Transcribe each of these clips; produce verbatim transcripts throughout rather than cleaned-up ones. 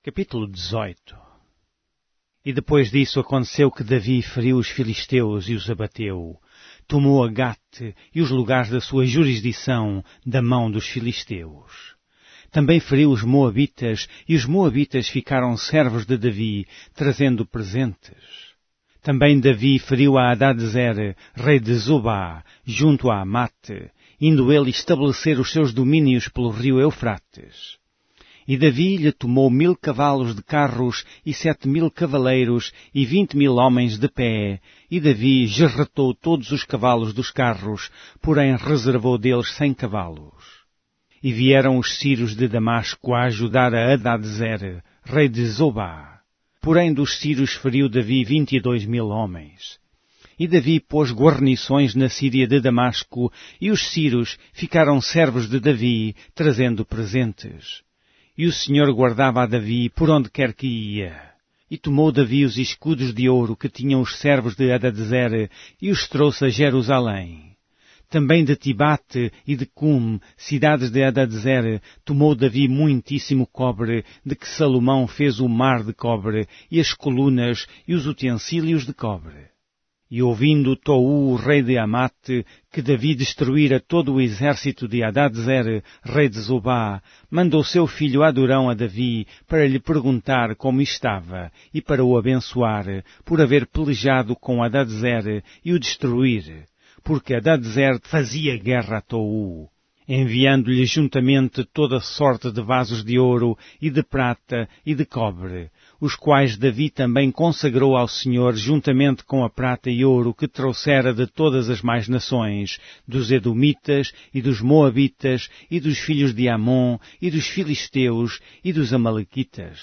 Capítulo dezoito. E depois disso aconteceu que Davi feriu os filisteus e os abateu. Tomou a Gate e os lugares da sua jurisdição da mão dos filisteus. Também feriu os moabitas, e os moabitas ficaram servos de Davi, trazendo presentes. Também Davi feriu a Hadadezer, rei de Zobá, junto a Amate, indo ele estabelecer os seus domínios pelo rio Eufrates. E Davi lhe tomou mil cavalos de carros e sete mil cavaleiros e vinte mil homens de pé, e Davi gerretou todos os cavalos dos carros, porém reservou deles cem cavalos. E vieram os sírios de Damasco a ajudar a Hadadezer, rei de Zobá. Porém dos sírios feriu Davi vinte e dois mil homens. E Davi pôs guarnições na Síria de Damasco, e os sírios ficaram servos de Davi, trazendo presentes. E o Senhor guardava a Davi por onde quer que ia. E tomou Davi os escudos de ouro que tinham os servos de Hadadezer e os trouxe a Jerusalém. Também de Tibate e de Cum, cidades de Hadadezer, tomou Davi muitíssimo cobre, de que Salomão fez o mar de cobre, e as colunas e os utensílios de cobre. E ouvindo Tou, o rei de Amate, que Davi destruíra todo o exército de Hadadezer, rei de Zobá, mandou seu filho Adorão a Davi para lhe perguntar como estava e para o abençoar, por haver pelejado com Hadadezer e o destruir, porque Hadadezer fazia guerra a Tou, enviando-lhe juntamente toda sorte de vasos de ouro e de prata e de cobre, os quais Davi também consagrou ao Senhor juntamente com a prata e ouro que trouxera de todas as mais nações, dos Edomitas e dos Moabitas e dos filhos de Amon e dos Filisteus e dos Amalequitas.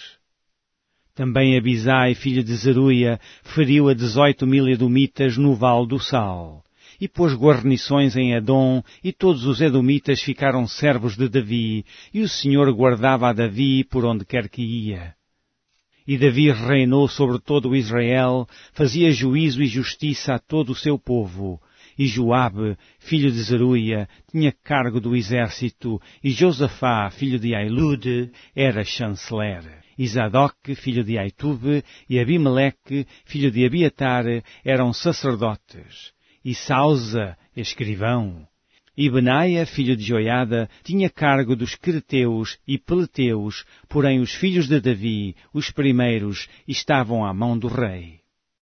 Também Abisai, filho de Zeruia, feriu a dezoito mil Edomitas no Vale do Sal. E pôs guarnições em Edom, e todos os Edomitas ficaram servos de Davi, e o Senhor guardava a Davi por onde quer que ia. E Davi reinou sobre todo o Israel, fazia juízo e justiça a todo o seu povo. E Joabe, filho de Zeruia, tinha cargo do exército, e Josafá, filho de Ailude, era chanceler. E Zadok, filho de Aitube, e Abimeleque, filho de Abiatar, eram sacerdotes. E Sausa, escrivão. E Benaia, filho de Joiada, tinha cargo dos Quereteus e Peleteus, porém os filhos de Davi, os primeiros, estavam à mão do rei.